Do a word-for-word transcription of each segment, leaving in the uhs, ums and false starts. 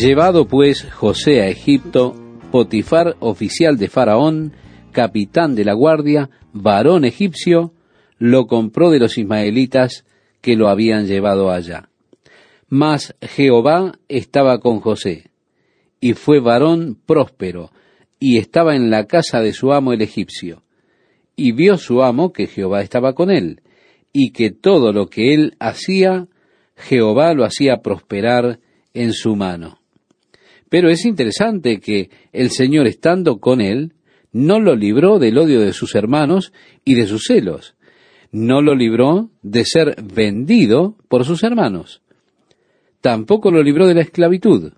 Llevado pues José a Egipto, Potifar, oficial de Faraón, capitán de la guardia, varón egipcio, lo compró de los ismaelitas que lo habían llevado allá. Mas Jehová estaba con José, y fue varón próspero, y estaba en la casa de su amo el egipcio. Y vio su amo que Jehová estaba con él, y que todo lo que él hacía, Jehová lo hacía prosperar en su mano. Pero es interesante que el Señor, estando con él, no lo libró del odio de sus hermanos y de sus celos. No lo libró de ser vendido por sus hermanos. Tampoco lo libró de la esclavitud.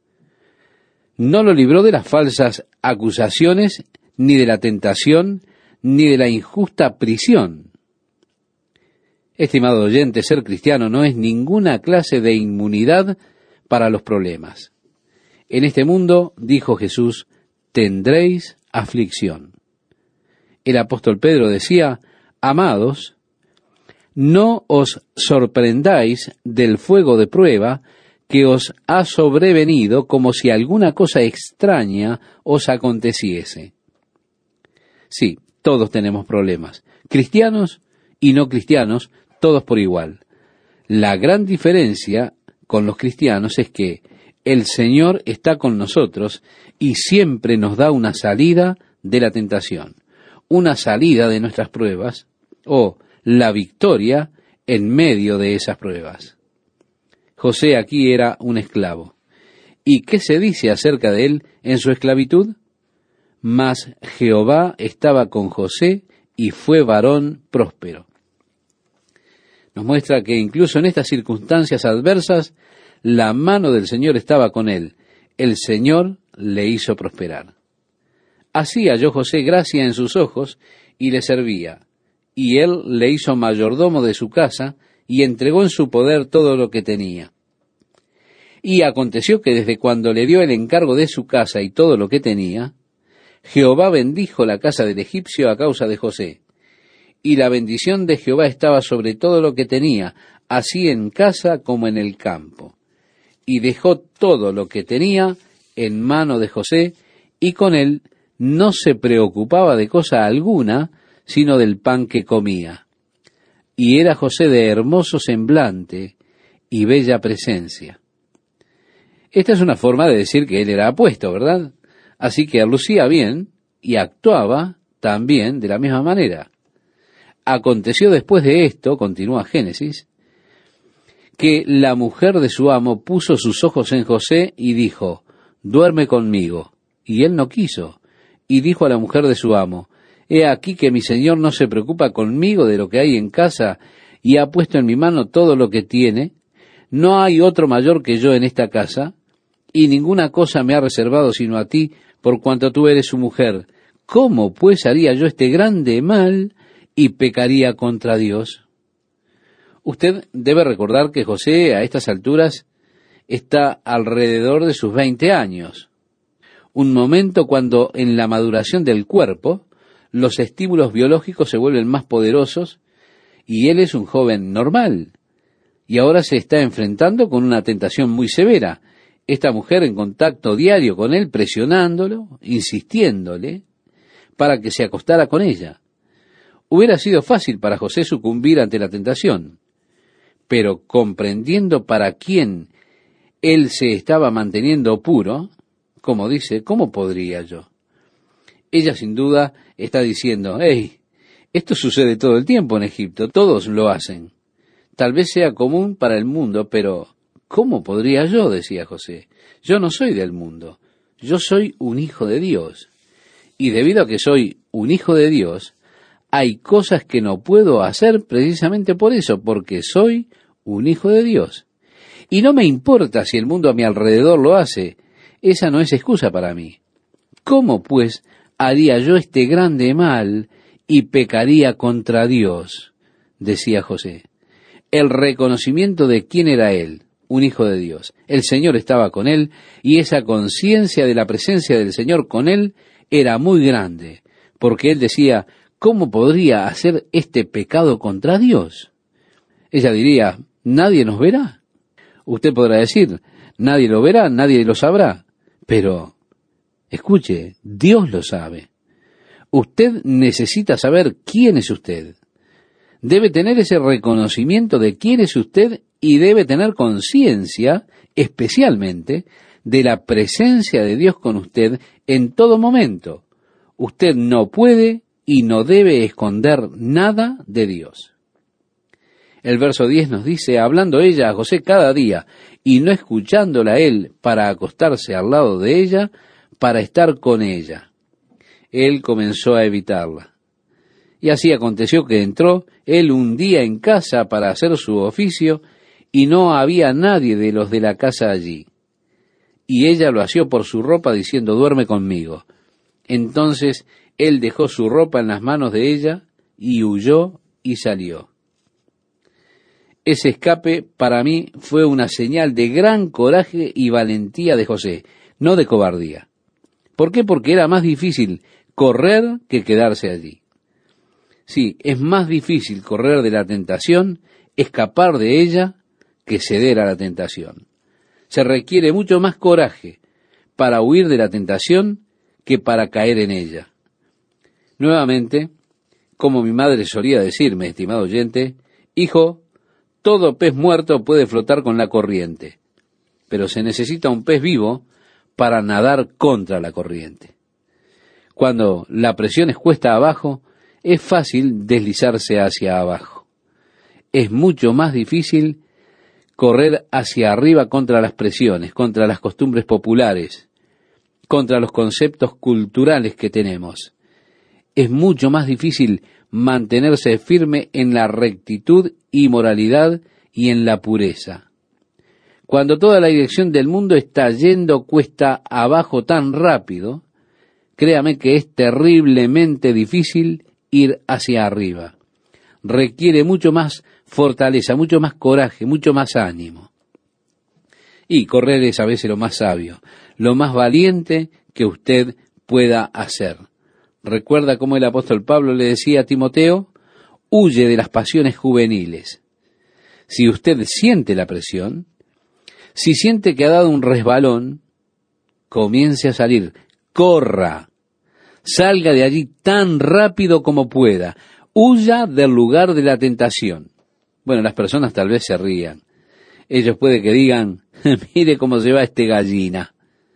No lo libró de las falsas acusaciones, ni de la tentación, ni de la injusta prisión. Estimado oyente, ser cristiano no es ninguna clase de inmunidad para los problemas. En este mundo, dijo Jesús, tendréis aflicción. El apóstol Pedro decía, amados, no os sorprendáis del fuego de prueba que os ha sobrevenido como si alguna cosa extraña os aconteciese. Sí, todos tenemos problemas, cristianos y no cristianos, todos por igual. La gran diferencia con los cristianos es que el Señor está con nosotros y siempre nos da una salida de la tentación, una salida de nuestras pruebas o la victoria en medio de esas pruebas. José aquí era un esclavo. ¿Y qué se dice acerca de él en su esclavitud? Mas Jehová estaba con José y fue varón próspero. Nos muestra que incluso en estas circunstancias adversas, la mano del Señor estaba con él. El Señor le hizo prosperar. Así halló José gracia en sus ojos y le servía. Y él le hizo mayordomo de su casa y entregó en su poder todo lo que tenía. Y aconteció que desde cuando le dio el encargo de su casa y todo lo que tenía, Jehová bendijo la casa del egipcio a causa de José. Y la bendición de Jehová estaba sobre todo lo que tenía, así en casa como en el campo. Y dejó todo lo que tenía en mano de José, y con él no se preocupaba de cosa alguna, sino del pan que comía. Y era José de hermoso semblante y bella presencia. Esta es una forma de decir que él era apuesto, ¿verdad? Así que lucía bien y actuaba también de la misma manera. Aconteció después de esto, continúa Génesis, que la mujer de su amo puso sus ojos en José y dijo, duerme conmigo. Y él no quiso. Y dijo a la mujer de su amo, he aquí que mi señor no se preocupa conmigo de lo que hay en casa y ha puesto en mi mano todo lo que tiene. No hay otro mayor que yo en esta casa, y ninguna cosa me ha reservado sino a ti, por cuanto tú eres su mujer. ¿Cómo pues haría yo este grande mal y pecaría contra Dios? Usted debe recordar que José a estas alturas está alrededor de sus veinte años. Un momento cuando en la maduración del cuerpo los estímulos biológicos se vuelven más poderosos y él es un joven normal. Y ahora se está enfrentando con una tentación muy severa. Esta mujer en contacto diario con él, presionándolo, insistiéndole, para que se acostara con ella. Hubiera sido fácil para José sucumbir ante la tentación, pero comprendiendo para quién él se estaba manteniendo puro, como dice, ¿cómo podría yo? Ella sin duda está diciendo, hey, esto sucede todo el tiempo en Egipto, todos lo hacen. Tal vez sea común para el mundo, pero ¿cómo podría yo? Decía José. Yo no soy del mundo, yo soy un hijo de Dios. Y debido a que soy un hijo de Dios, hay cosas que no puedo hacer precisamente por eso, porque soy un hijo de Dios. Y no me importa si el mundo a mi alrededor lo hace, esa no es excusa para mí. ¿Cómo, pues, haría yo este grande mal y pecaría contra Dios? Decía José. El reconocimiento de quién era él, un hijo de Dios. El Señor estaba con él, y esa conciencia de la presencia del Señor con él era muy grande, porque él decía, ¿cómo podría hacer este pecado contra Dios? Ella diría, nadie nos verá. Usted podrá decir, Nadie lo verá, nadie lo sabrá. Pero, escuche, Dios lo sabe. Usted necesita saber quién es usted. Debe tener ese reconocimiento de quién es usted y debe tener conciencia, especialmente, de la presencia de Dios con usted en todo momento. Usted no puede y no debe esconder nada de Dios. El verso diez nos dice, hablando ella a José cada día y no escuchándola a él para acostarse al lado de ella, para estar con ella. Él comenzó a evitarla. Y así aconteció que entró él un día en casa para hacer su oficio y no había nadie de los de la casa allí. Y ella lo asió por su ropa diciendo, duerme conmigo. Entonces él dejó su ropa en las manos de ella y huyó y salió. Ese escape para mí fue una señal de gran coraje y valentía de José, no de cobardía. ¿Por qué? Porque era más difícil correr que quedarse allí. Sí, es más difícil correr de la tentación, escapar de ella, que ceder a la tentación. Se requiere mucho más coraje para huir de la tentación que para caer en ella. Nuevamente, como mi madre solía decirme, estimado oyente, hijo, todo pez muerto puede flotar con la corriente, pero se necesita un pez vivo para nadar contra la corriente. Cuando la presión es cuesta abajo, es fácil deslizarse hacia abajo. Es mucho más difícil correr hacia arriba contra las presiones, contra las costumbres populares, contra los conceptos culturales que tenemos. Es mucho más difícil mantenerse firme en la rectitud y moralidad y en la pureza. Cuando toda la dirección del mundo está yendo cuesta abajo tan rápido, créame que es terriblemente difícil ir hacia arriba. Requiere mucho más fortaleza, mucho más coraje, mucho más ánimo. Y correr es a veces lo más sabio, lo más valiente que usted pueda hacer. Recuerda cómo el apóstol Pablo le decía a Timoteo, huye de las pasiones juveniles. Si usted siente la presión, si siente que ha dado un resbalón, comience a salir, corra, salga de allí tan rápido como pueda, huya del lugar de la tentación. Bueno, las personas tal vez se rían. Ellos puede que digan, mire cómo se va este gallina.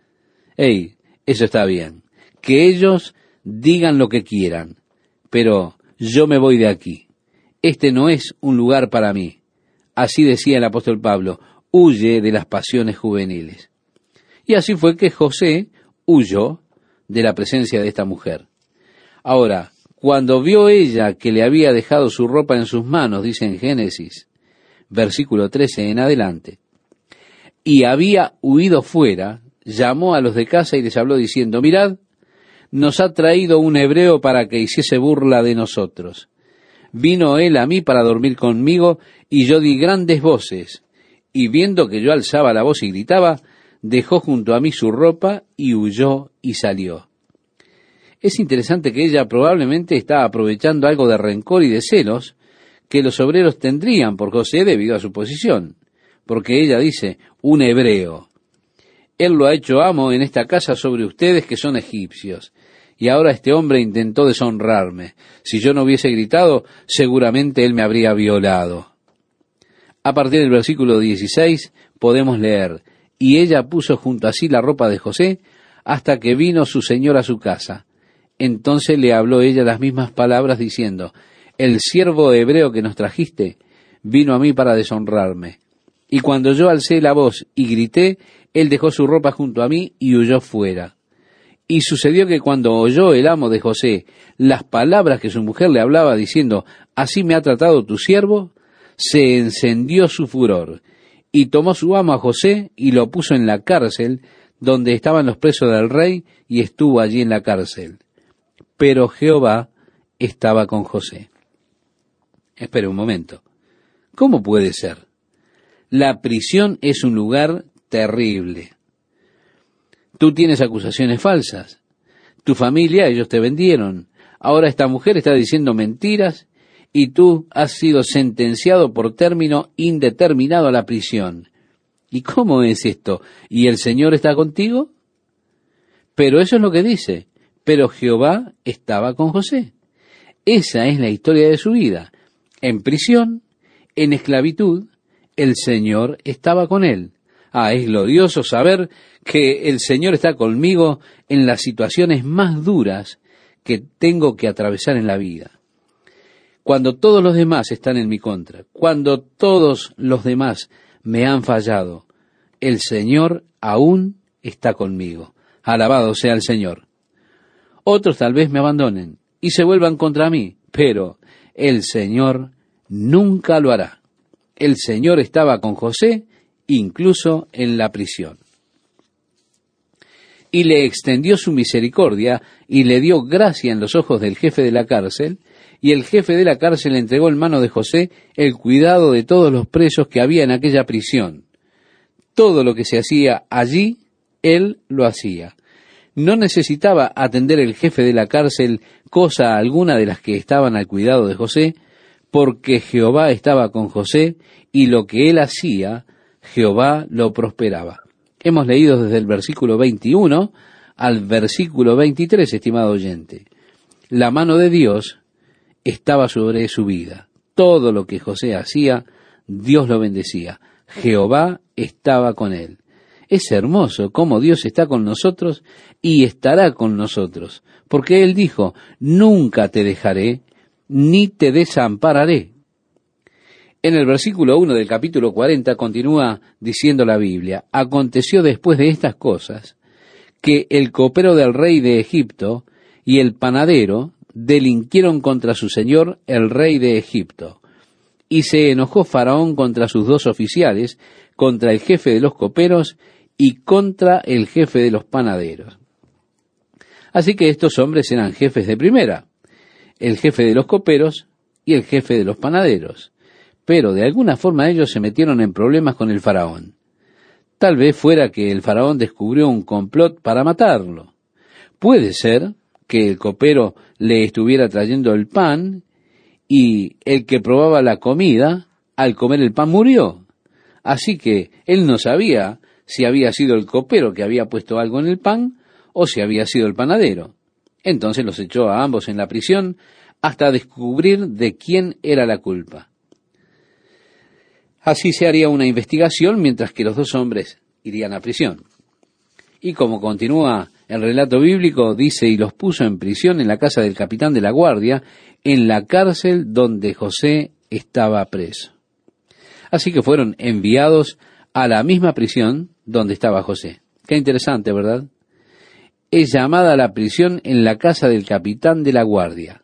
Hey, eso está bien. Que ellos digan lo que quieran, pero yo me voy de aquí. Este no es un lugar para mí. Así decía el apóstol Pablo, huye de las pasiones juveniles. Y así fue que José huyó de la presencia de esta mujer. Ahora, cuando vio ella que le había dejado su ropa en sus manos, dice en Génesis, versículo trece en adelante, y había huido fuera, llamó a los de casa y les habló diciendo, mirad, nos ha traído un hebreo para que hiciese burla de nosotros. Vino él a mí para dormir conmigo, y yo di grandes voces, y viendo que yo alzaba la voz y gritaba, dejó junto a mí su ropa y huyó y salió. Es interesante que ella probablemente está aprovechando algo de rencor y de celos que los obreros tendrían por José debido a su posición, porque ella dice, un hebreo. Él lo ha hecho amo en esta casa sobre ustedes que son egipcios. Y ahora este hombre intentó deshonrarme. Si yo no hubiese gritado, seguramente él me habría violado. A partir del versículo dieciséis podemos leer, y ella puso junto a sí la ropa de José hasta que vino su señor a su casa. Entonces le habló ella las mismas palabras diciendo, el siervo hebreo que nos trajiste vino a mí para deshonrarme. Y cuando yo alcé la voz y grité, él dejó su ropa junto a mí y huyó fuera. Y sucedió que cuando oyó el amo de José las palabras que su mujer le hablaba diciendo, así me ha tratado tu siervo, se encendió su furor, y tomó su amo a José y lo puso en la cárcel, donde estaban los presos del rey, y estuvo allí en la cárcel. Pero Jehová estaba con José. Espere un momento. ¿Cómo puede ser? La prisión es un lugar terrible. Tú tienes acusaciones falsas. Tu familia, ellos te vendieron. Ahora esta mujer está diciendo mentiras y tú has sido sentenciado por término indeterminado a la prisión. ¿Y cómo es esto? ¿Y el Señor está contigo? Pero eso es lo que dice. Pero Jehová estaba con José. Esa es la historia de su vida. En prisión, en esclavitud, el Señor estaba con él. Ah, es glorioso saber que el Señor está conmigo en las situaciones más duras que tengo que atravesar en la vida. Cuando todos los demás están en mi contra, cuando todos los demás me han fallado, el Señor aún está conmigo. Alabado sea el Señor. Otros tal vez me abandonen y se vuelvan contra mí, pero el Señor nunca lo hará. El Señor estaba con José, incluso en la prisión. Y le extendió su misericordia y le dio gracia en los ojos del jefe de la cárcel, y el jefe de la cárcel entregó en mano de José el cuidado de todos los presos que había en aquella prisión. Todo lo que se hacía allí, él lo hacía. No necesitaba atender el jefe de la cárcel cosa alguna de las que estaban al cuidado de José, porque Jehová estaba con José, y lo que él hacía, Jehová lo prosperaba. Hemos leído desde el versículo veintiuno al versículo veintitrés, estimado oyente. La mano de Dios estaba sobre su vida. Todo lo que José hacía, Dios lo bendecía. Jehová estaba con él. Es hermoso cómo Dios está con nosotros y estará con nosotros, porque Él dijo, nunca te dejaré, ni te desampararé. En el versículo uno del capítulo cuarenta continúa diciendo la Biblia, aconteció después de estas cosas, que el copero del rey de Egipto y el panadero delinquieron contra su señor el rey de Egipto. Y se enojó Faraón contra sus dos oficiales, contra el jefe de los coperos y contra el jefe de los panaderos. Así que estos hombres eran jefes de primera, el jefe de los coperos y el jefe de los panaderos. Pero de alguna forma ellos se metieron en problemas con el faraón. Tal vez fuera que el faraón descubrió un complot para matarlo. Puede ser que el copero le estuviera trayendo el pan y el que probaba la comida, al comer el pan murió. Así que él no sabía si había sido el copero que había puesto algo en el pan o si había sido el panadero. Entonces los echó a ambos en la prisión hasta descubrir de quién era la culpa. Así se haría una investigación mientras que los dos hombres irían a prisión. Y como continúa el relato bíblico, dice, y los puso en prisión en la casa del capitán de la guardia, en la cárcel donde José estaba preso. Así que fueron enviados a la misma prisión donde estaba José. Qué interesante, ¿verdad? Es llamada la prisión en la casa del capitán de la guardia.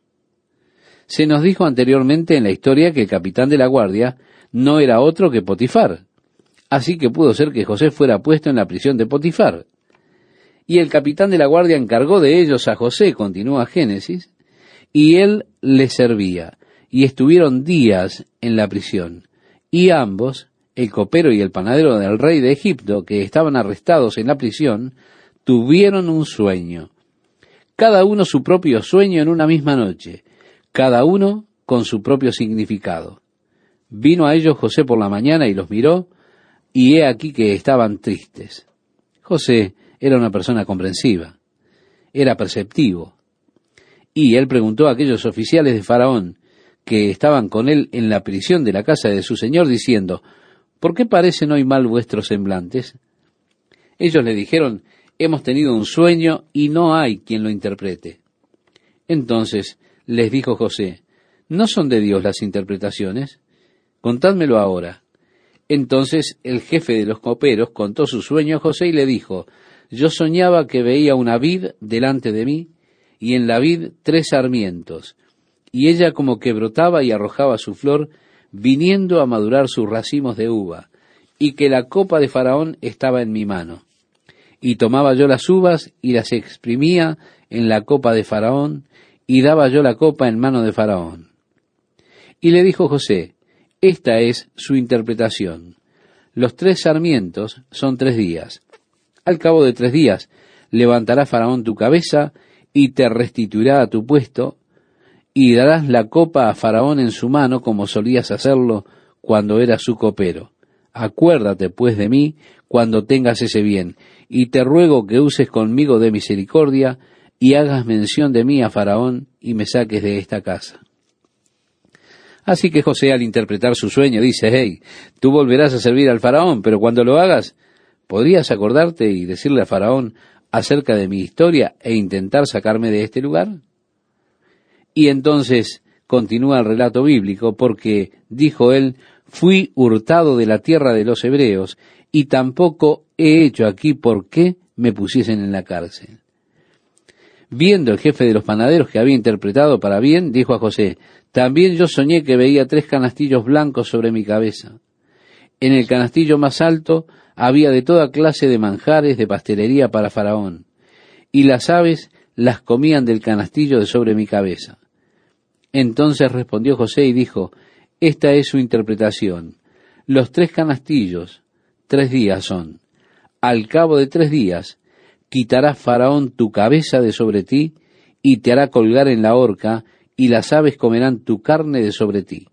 Se nos dijo anteriormente en la historia que el capitán de la guardia no era otro que Potifar. Así que pudo ser que José fuera puesto en la prisión de Potifar. Y el capitán de la guardia encargó de ellos a José, continúa Génesis, y él les servía, y estuvieron días en la prisión. Y ambos, el copero y el panadero del rey de Egipto, que estaban arrestados en la prisión, tuvieron un sueño. Cada uno su propio sueño en una misma noche, cada uno con su propio significado. Vino a ellos José por la mañana y los miró, y he aquí que estaban tristes. José era una persona comprensiva, era perceptivo, y él preguntó a aquellos oficiales de Faraón que estaban con él en la prisión de la casa de su señor, diciendo, ¿por qué parecen hoy mal vuestros semblantes? Ellos le dijeron, hemos tenido un sueño y no hay quien lo interprete. Entonces les dijo José, ¿no son de Dios las interpretaciones? Contádmelo ahora. Entonces el jefe de los coperos contó su sueño a José y le dijo, yo soñaba que veía una vid delante de mí, y en la vid tres sarmientos, y ella como que brotaba y arrojaba su flor, viniendo a madurar sus racimos de uva, y que la copa de Faraón estaba en mi mano. Y tomaba yo las uvas y las exprimía en la copa de Faraón, y daba yo la copa en mano de Faraón. Y le dijo José, esta es su interpretación. Los tres sarmientos son tres días. Al cabo de tres días levantará Faraón tu cabeza y te restituirá a tu puesto, y darás la copa a Faraón en su mano como solías hacerlo cuando eras su copero. Acuérdate pues de mí cuando tengas ese bien, y te ruego que uses conmigo de misericordia, y hagas mención de mí a Faraón, y me saques de esta casa. Así que José, al interpretar su sueño, dice, hey, tú volverás a servir al Faraón, pero cuando lo hagas, ¿podrías acordarte y decirle a Faraón acerca de mi historia e intentar sacarme de este lugar? Y entonces continúa el relato bíblico, porque dijo él, fui hurtado de la tierra de los hebreos, y tampoco he hecho aquí por qué me pusiesen en la cárcel. Viendo el jefe de los panaderos que había interpretado para bien, dijo a José, también yo soñé que veía tres canastillos blancos sobre mi cabeza. En el canastillo más alto había de toda clase de manjares de pastelería para Faraón, y las aves las comían del canastillo de sobre mi cabeza. Entonces respondió José y dijo, esta es su interpretación. Los tres canastillos, tres días son. Al cabo de tres días, quitará Faraón tu cabeza de sobre ti, y te hará colgar en la horca, y las aves comerán tu carne de sobre ti.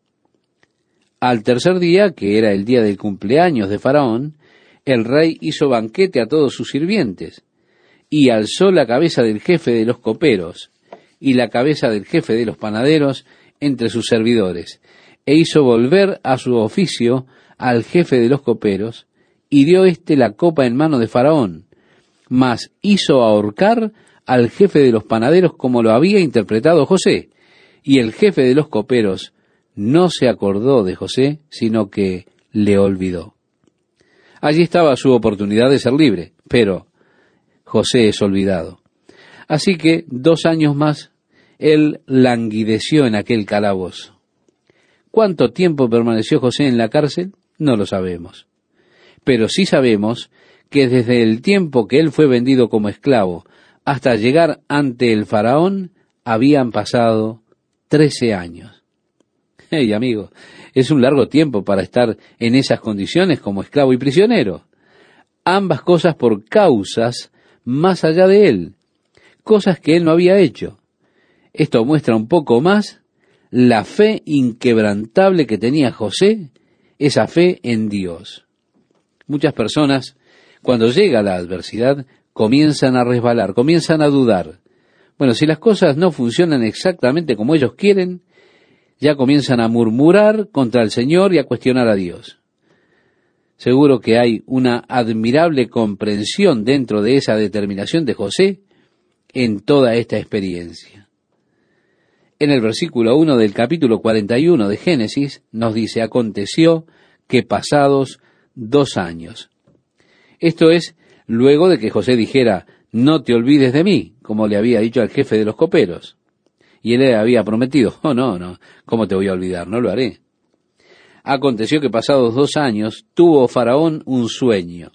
Al tercer día, que era el día del cumpleaños de Faraón, el rey hizo banquete a todos sus sirvientes, y alzó la cabeza del jefe de los coperos, y la cabeza del jefe de los panaderos entre sus servidores, e hizo volver a su oficio al jefe de los coperos, y dio éste la copa en mano de Faraón, mas hizo ahorcar al jefe de los panaderos como lo había interpretado José, y el jefe de los coperos no se acordó de José, sino que le olvidó. Allí estaba su oportunidad de ser libre, pero José es olvidado. Así que dos años más, él languideció en aquel calabozo. ¿Cuánto tiempo permaneció José en la cárcel? No lo sabemos. Pero sí sabemos que desde el tiempo que él fue vendido como esclavo hasta llegar ante el faraón, habían pasado trece años. Hey, amigo, es un largo tiempo para estar en esas condiciones como esclavo y prisionero. Ambas cosas por causas más allá de él, cosas que él no había hecho. Esto muestra un poco más la fe inquebrantable que tenía José, esa fe en Dios. Muchas personas, cuando llega la adversidad, comienzan a resbalar, comienzan a dudar. Bueno, si las cosas no funcionan exactamente como ellos quieren, ya comienzan a murmurar contra el Señor y a cuestionar a Dios. Seguro que hay una admirable comprensión dentro de esa determinación de José en toda esta experiencia. En el versículo uno del capítulo cuarenta y uno de Génesis nos dice, aconteció que pasados dos años. Esto es, luego de que José dijera, no te olvides de mí, como le había dicho al jefe de los coperos. Y él le había prometido, oh no, no, ¿cómo te voy a olvidar? No lo haré. Aconteció que pasados dos años tuvo Faraón un sueño.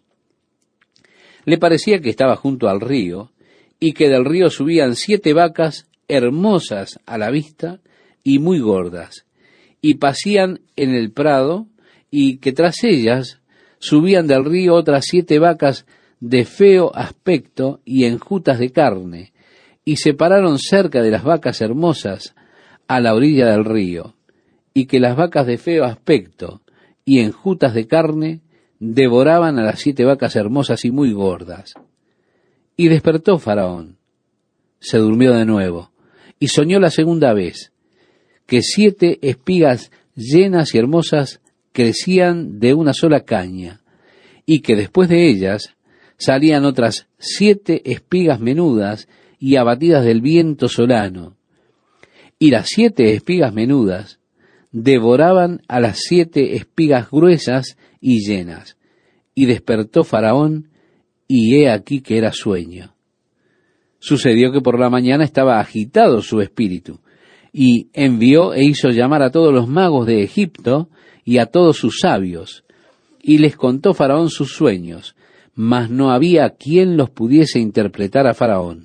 Le parecía que estaba junto al río, y que del río subían siete vacas hermosas a la vista y muy gordas, y pasían en el prado, y que tras ellas subían del río otras siete vacas de feo aspecto y enjutas de carne, y se pararon cerca de las vacas hermosas a la orilla del río, y que las vacas de feo aspecto y enjutas de carne devoraban a las siete vacas hermosas y muy gordas. Y despertó Faraón, se durmió de nuevo, y soñó la segunda vez, que siete espigas llenas y hermosas crecían de una sola caña, y que después de ellas salían otras siete espigas menudas y abatidas del viento solano, y las siete espigas menudas devoraban a las siete espigas gruesas y llenas. Y despertó Faraón, y he aquí que era sueño. Sucedió que por la mañana estaba agitado su espíritu, y envió e hizo llamar a todos los magos de Egipto y a todos sus sabios, y les contó Faraón sus sueños, mas no había quien los pudiese interpretar a Faraón.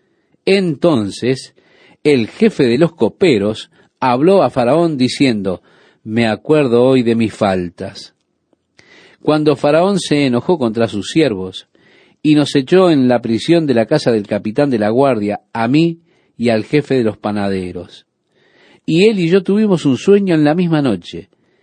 Entonces el jefe de los coperos habló a Faraón diciendo, me acuerdo hoy de mis faltas. Cuando Faraón se enojó contra sus siervos y nos echó en la prisión de la casa del capitán de la guardia, a mí y al jefe de los panaderos. Y él y yo tuvimos un sueño en la misma noche,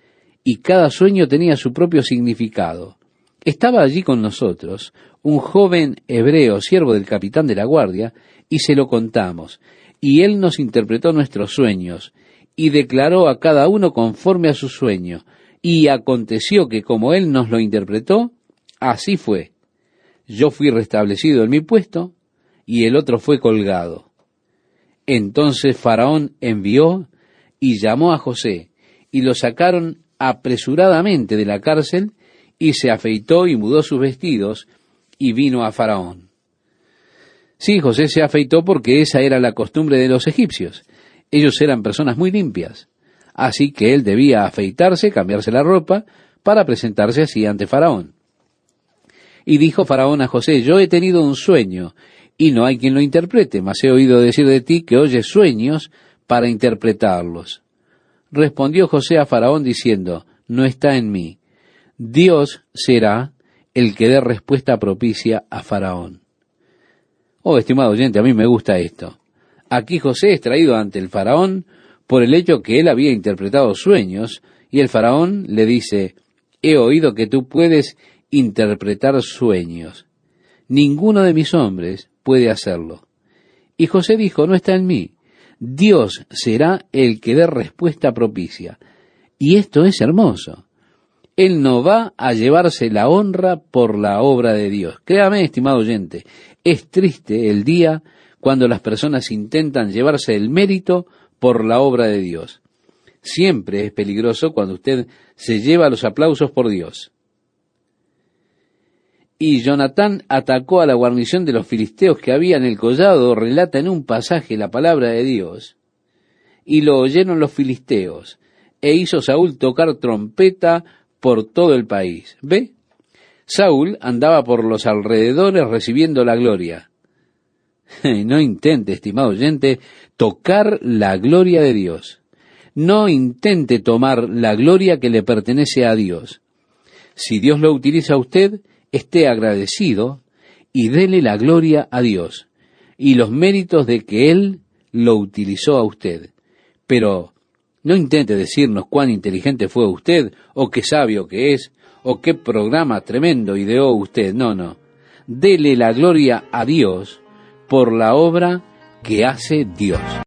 y cada sueño tenía su propio significado. Estaba allí con nosotros un joven hebreo, siervo del capitán de la guardia, y se lo contamos, y él nos interpretó nuestros sueños, y declaró a cada uno conforme a su sueño, y aconteció que como él nos lo interpretó, así fue. Yo fui restablecido en mi puesto, y el otro fue colgado. Entonces Faraón envió y llamó a José, y lo sacaron apresuradamente de la cárcel, y se afeitó y mudó sus vestidos, y vino a Faraón. Sí, José se afeitó porque esa era la costumbre de los egipcios. Ellos eran personas muy limpias, así que él debía afeitarse, cambiarse la ropa, para presentarse así ante Faraón. Y dijo Faraón a José: yo he tenido un sueño, y no hay quien lo interprete, mas he oído decir de ti que oyes sueños para interpretarlos. Respondió José a Faraón diciendo: no está en mí. Dios será el que dé respuesta propicia a Faraón. Oh, estimado oyente, a mí me gusta esto. Aquí José es traído ante el Faraón por el hecho que él había interpretado sueños, y el Faraón le dice: he oído que tú puedes interpretar sueños. Ninguno de mis hombres puede hacerlo. Y José dijo: no está en mí. Dios será el que dé respuesta propicia. Y esto es hermoso. Él no va a llevarse la honra por la obra de Dios. Créame, estimado oyente, es triste el día cuando las personas intentan llevarse el mérito por la obra de Dios. Siempre es peligroso cuando usted se lleva los aplausos por Dios. Y Jonatán atacó a la guarnición de los filisteos que había en el collado, relata en un pasaje la palabra de Dios, y lo oyeron los filisteos, e hizo Saúl tocar trompeta por todo el país. ¿Ve? Saúl andaba por los alrededores recibiendo la gloria. No intente, estimado oyente, tocar la gloria de Dios. No intente tomar la gloria que le pertenece a Dios. Si Dios lo utiliza a usted, esté agradecido y dele la gloria a Dios y los méritos de que Él lo utilizó a usted. Pero no intente decirnos cuán inteligente fue usted, o qué sabio que es, o qué programa tremendo ideó usted. No, no. Dele la gloria a Dios por la obra que hace Dios.